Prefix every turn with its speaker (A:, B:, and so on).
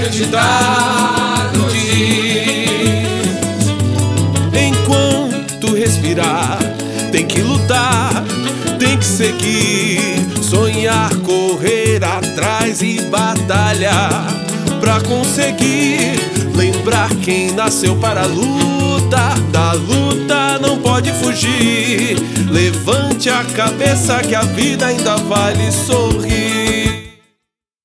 A: acreditar no dia.
B: Enquanto respirar, tem que lutar, tem que seguir, sonhar, correr atrás e batalhar pra conseguir. Lembrar quem nasceu para a luta, da luta não pode fugir. Levante a cabeça que a vida ainda vale sorrir.